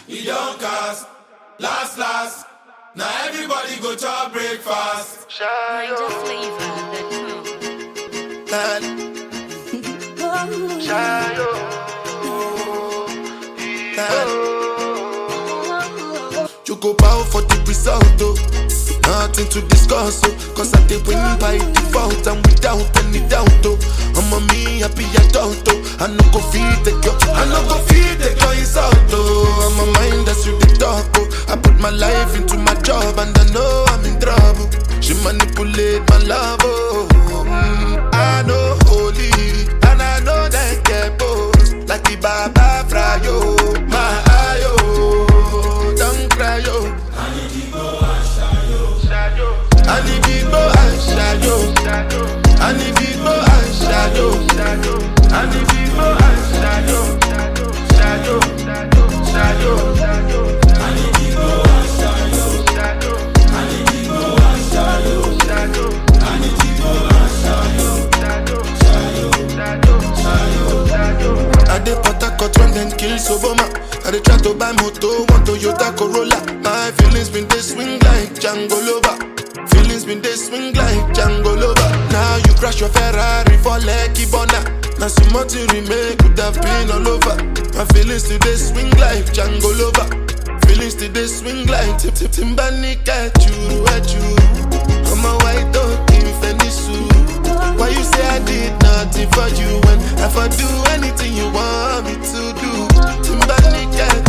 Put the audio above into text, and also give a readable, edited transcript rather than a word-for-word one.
he don't cast. Last, now everybody go to breakfast. Niger flavor, You go bow for the result, oh. Nothing to discuss, oh. Cause I did win by default and without any doubt, oh. I'm a me happy adult, oh. I no go feed the girl, insult, oh. I'm a mind that's you the talk, oh. I put my life into my job and I know I'm in trouble. She manipulate my love, oh. I know holy and I know that get both. Like the Baba Frayo, my ayo. Don't cry, yo. I need to go and shadow. I need to go and shadow. I need to go and shadow. I need to go and shadow. Shadow. I need to go and shadow. I need to go and shadow. I need to go and shadow. I dey Port Harcourt when them kill Soboma. I dey try to buy moto, want Toyota Corolla. My feelings been they swing like Django Lover. Feelings been they swing like Django Lover. Now you crash your Ferrari for Lucky Bona. Now some more to remake could have been all over. My feelings today swing like Django Lover. Feelings today swing like Timbani at you. I'm a white dog in Fenisu. Why you say I did nothing for you when if I do anything you want me to do? Timbani